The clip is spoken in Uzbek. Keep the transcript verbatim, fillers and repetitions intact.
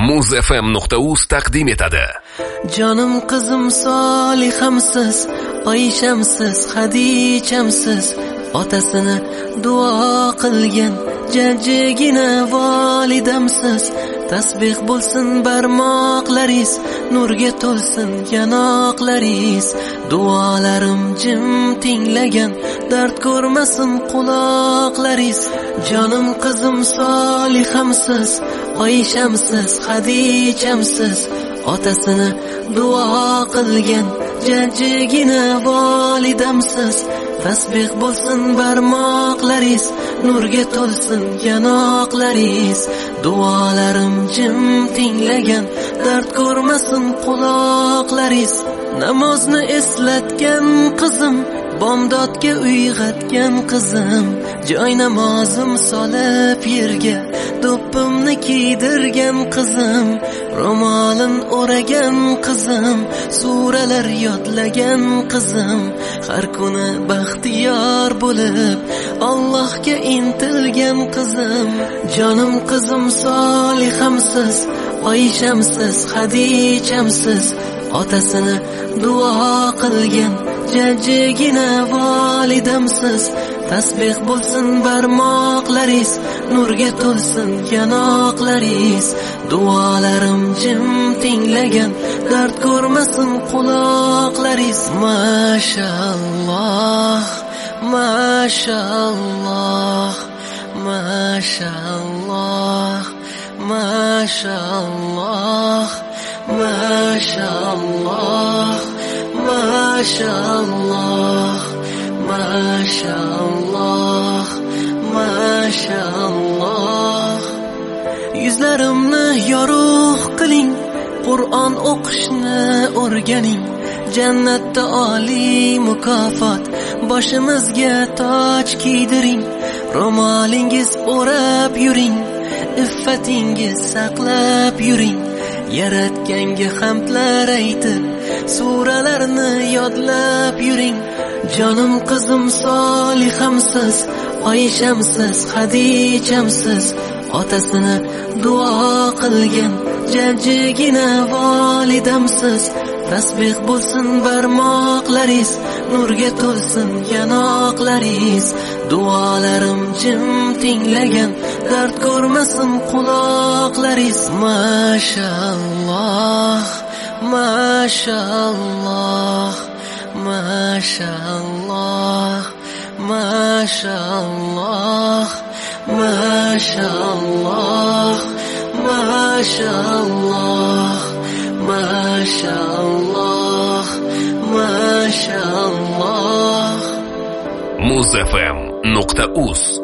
muz f m nuqta uz taqdim etadi. Jonim qizim Solihamsiz, Oyshamsiz, Xadichamsiz, otasini duo qilgan jajjigina volidamsiz. Tasbih bo'lsin barmoqlaringiz, nurga to'lsin yanoqlaringiz. Duolarim jim tinglagan, dard ko'rmasin quloqlaringiz. Jonim qizim Solihamsiz, Oyshamsiz, Xadichamsiz, otasini duo qilgan jajjigina volidamsiz. Tasbih bo'lsin barmoqlaringiz, nurga to'lsin yanoqlaringiz. Duolarim jim tinglagan, dard ko'rmasin quloqlaringiz. Namozni eslatgan qizim, bomdodga uyg'atgan qizim, joy namozim solib yerga do'ppimni kiydirgan qizim, ro'molin o'ragan qizim, suralar yodlagan qizim, har kuni baxtiyor bo'lib Allohga intilgan qizim. Jonim qizim Solihamsiz, Oyshamsiz, Xadichamsiz, otasini duo qilgan jajjigina volidamsiz. Tasbih bo'lsin barmoqlaringiz, nurga to'lsin yanoqlaringiz. Duolarim jim tinglagan, dard ko'rmasin quloqlaringiz. Mashalloh, mashalloh, mashalloh, mashalloh, mashalloh, mashalloh, mashalloh, mashalloh. Yuzlarimni yorug' qiling, Qur'on o'qishni o'rganing. Jannatda oliy mukofot, boshimizga toj kiydiring. Ro'molingiz o'rab yuring, iffatingiz saqlab yuring. Yaratganga hamdlar aytib, suralarni yodlab yuring. Jonim qizim Solihamsiz, Oyshamsiz, Xadichamsiz, otasini duo qilgan jajjigina volidamsiz. Tasbih bo'lsin barmoqlaringiz, nurga to'lsin yanoqlaringiz. Duolarim jim tinglagan, dard ko'rmasin quloqlaringiz. Mashalloh, mashalloh, mashalloh, mashalloh, mashalloh, mashalloh, mashalloh, mashalloh. muz f m nuqta uz